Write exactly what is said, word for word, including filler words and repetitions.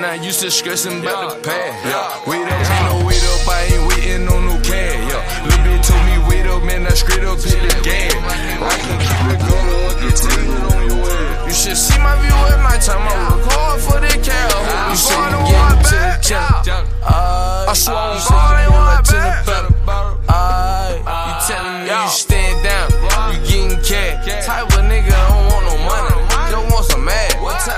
not used to stressing about the past. Yeah, wait up, ain't no wait up, I ain't waiting on no cash. Yeah, little bitch told me wait up, man, I straight up hit the gas. I can keep it going, I can take it on your way. You should see my view at nighttime.